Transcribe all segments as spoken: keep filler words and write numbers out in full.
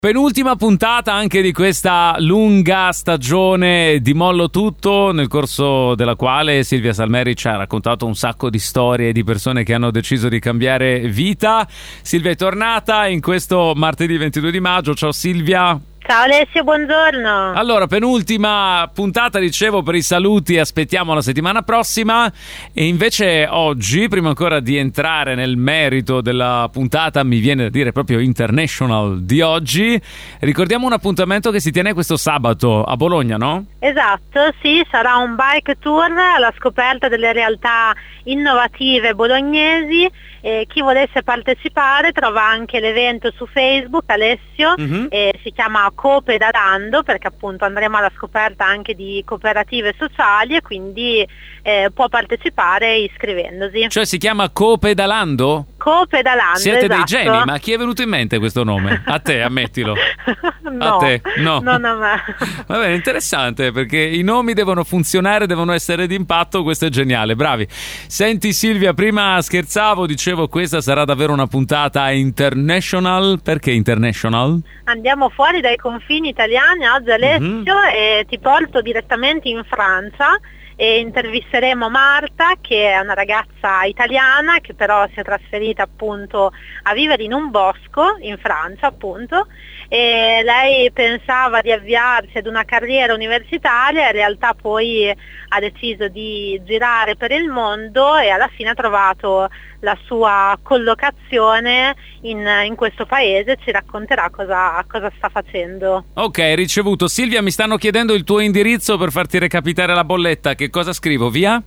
Penultima puntata anche di questa lunga stagione di Mollo Tutto, nel corso della quale Silvia Salmeri ci ha raccontato un sacco di storie di persone che hanno deciso di cambiare vita. Silvia è tornata in questo martedì ventidue di maggio. Ciao Silvia. Ciao Alessio, buongiorno. Allora, penultima puntata, dicevo, per i saluti, aspettiamo la settimana prossima. E invece oggi, prima ancora di entrare nel merito della puntata, mi viene da dire proprio international di oggi, ricordiamo un appuntamento che si tiene questo sabato a Bologna, no? Esatto, sì, sarà un bike tour alla scoperta delle realtà innovative bolognesi. E chi volesse partecipare trova anche l'evento su Facebook, Alessio, mm-hmm. e si chiama Copedalando, perché appunto andremo alla scoperta anche di cooperative sociali e quindi eh, può partecipare iscrivendosi. Cioè si chiama Copedalando? Copedalando, Siete esatto. dei geni, ma chi è venuto in mente questo nome? A te, ammettilo. No, a te, no. Non a me. Va bene, interessante, perché i nomi devono funzionare, devono essere d'impatto, questo è geniale, bravi. Senti Silvia, prima scherzavo, dicevo questa sarà davvero una puntata international. Perché international? Andiamo fuori dai confini italiani oggi, Alessio, mm-hmm. e ti porto direttamente in Francia. E intervisteremo Marta, che è una ragazza italiana che però si è trasferita appunto a vivere in un bosco in Francia appunto, e lei pensava di avviarsi ad una carriera universitaria, in realtà poi ha deciso di girare per il mondo e alla fine ha trovato la sua collocazione in, in questo paese. Ci racconterà cosa, cosa sta facendo. Ok, ricevuto. Silvia, mi stanno chiedendo il tuo indirizzo per farti recapitare la bolletta. Che cosa scrivo? Via?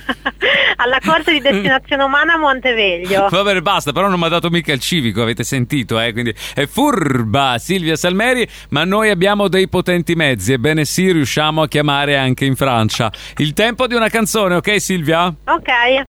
Alla corte di destinazione umana a Monteveglio. Va bene, basta, però non mi ha dato mica il civico, avete sentito, eh? Quindi è furba Silvia Salmeri, ma noi abbiamo dei potenti mezzi, ebbene sì, riusciamo a chiamare anche in Francia. Il tempo di una canzone, ok Silvia? Ok.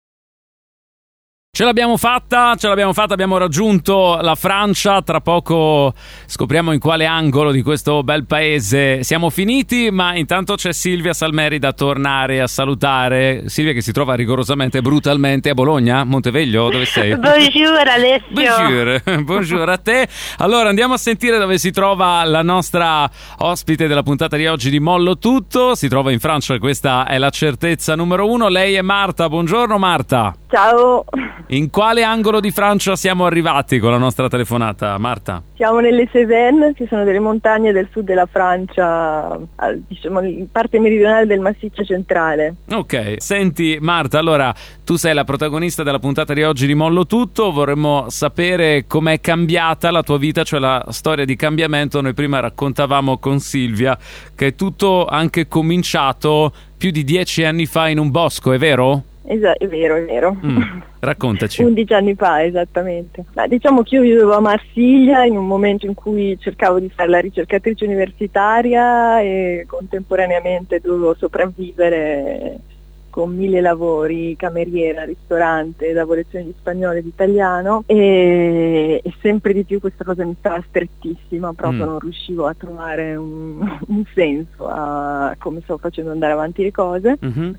Ce l'abbiamo fatta, ce l'abbiamo fatta, abbiamo raggiunto la Francia, tra poco scopriamo in quale angolo di questo bel paese siamo finiti, ma intanto c'è Silvia Salmeri da tornare a salutare. Silvia che si trova rigorosamente, brutalmente a Bologna, Monteveglio, dove sei? Bonjour Alessio. Bonjour, bonjour a te. Allora andiamo a sentire dove si trova la nostra ospite della puntata di oggi di Mollo Tutto. Si trova in Francia, questa è la certezza numero uno. Lei è Marta, buongiorno Marta. Ciao. In quale angolo di Francia siamo arrivati con la nostra telefonata, Marta? Siamo nelle Cévennes, che sono delle montagne del sud della Francia, diciamo in parte meridionale del massiccio centrale. Ok, senti Marta, allora tu sei la protagonista della puntata di oggi di Mollo Tutto, vorremmo sapere com'è cambiata la tua vita, cioè la storia di cambiamento. Noi prima raccontavamo con Silvia che è tutto anche cominciato più di dieci anni fa in un bosco, è vero? Esatto, è vero, è vero. Mm, raccontaci. undici anni fa, esattamente. Ma diciamo che io vivevo a Marsiglia in un momento in cui cercavo di fare la ricercatrice universitaria e contemporaneamente dovevo sopravvivere con mille lavori, cameriera, ristorante, davo lezioni di spagnolo e di italiano e, e sempre di più questa cosa mi stava strettissima, proprio mm. non riuscivo a trovare un, un senso a come stavo facendo andare avanti le cose. Mm-hmm.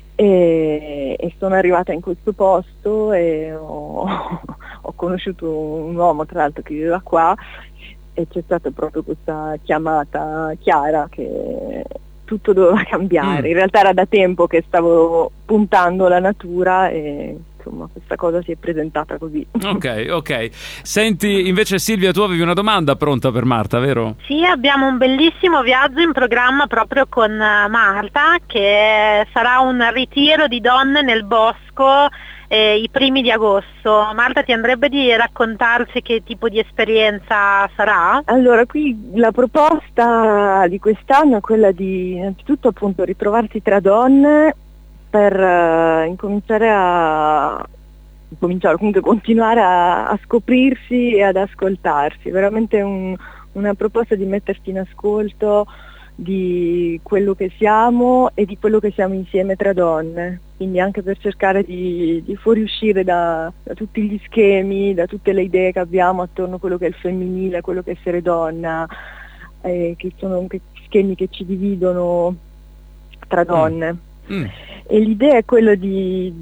E, e sono arrivata in questo posto e ho, ho conosciuto un uomo tra l'altro che viveva qua e c'è stata proprio questa chiamata chiara che tutto doveva cambiare. Mm. In realtà era da tempo che stavo puntando alla natura e insomma questa cosa si è presentata così. Ok, ok. Senti, invece Silvia, tu avevi una domanda pronta per Marta, vero? Sì, abbiamo un bellissimo viaggio in programma proprio con Marta, che sarà un ritiro di donne nel bosco eh, i primi di agosto. Marta, ti andrebbe di raccontarci che tipo di esperienza sarà? Allora, qui la proposta di quest'anno è quella di innanzitutto appunto ritrovarsi tra donne per uh, incominciare a incominciare comunque continuare a, a scoprirsi e ad ascoltarsi. Veramente un, una proposta di mettersi in ascolto di quello che siamo e di quello che siamo insieme tra donne, quindi anche per cercare di, di fuoriuscire da, da tutti gli schemi, da tutte le idee che abbiamo attorno a quello che è il femminile, a quello che è essere donna, eh, che sono anche schemi che ci dividono tra donne. Mm. Mm. E l'idea è quella di,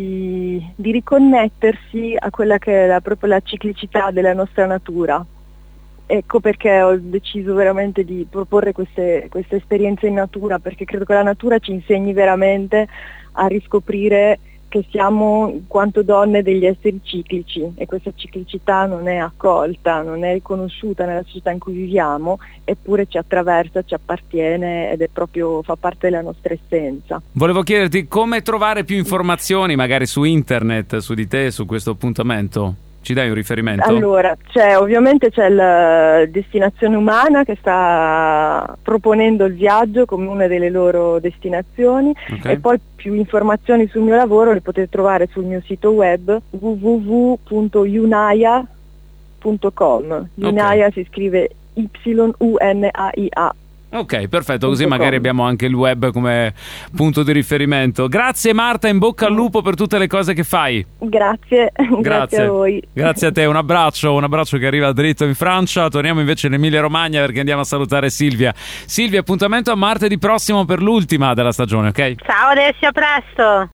di, di riconnettersi a quella che è la, proprio la ciclicità della nostra natura, ecco perché ho deciso veramente di proporre queste, queste esperienze in natura, perché credo che la natura ci insegni veramente a riscoprire che siamo in quanto donne degli esseri ciclici, e questa ciclicità non è accolta, non è riconosciuta nella società in cui viviamo, eppure ci attraversa, ci appartiene ed è proprio, fa parte della nostra essenza. Volevo chiederti come trovare più informazioni magari su internet, su di te, su questo appuntamento. Ci dai un riferimento? Allora, c'è, ovviamente c'è la Destinazione Umana che sta proponendo il viaggio come una delle loro destinazioni, okay. E poi più informazioni sul mio lavoro le potete trovare sul mio sito web w w w punto unaya punto com. Unaya okay. Si scrive Y U N A I A. Ok, perfetto, così magari abbiamo anche il web come punto di riferimento. Grazie Marta, in bocca al lupo per tutte le cose che fai. Grazie, grazie, grazie a voi. Grazie a te, un abbraccio, un abbraccio che arriva dritto in Francia. Torniamo invece in Emilia Romagna perché andiamo a salutare Silvia. Silvia, appuntamento a martedì prossimo per l'ultima della stagione, ok? Ciao Alessia, a presto.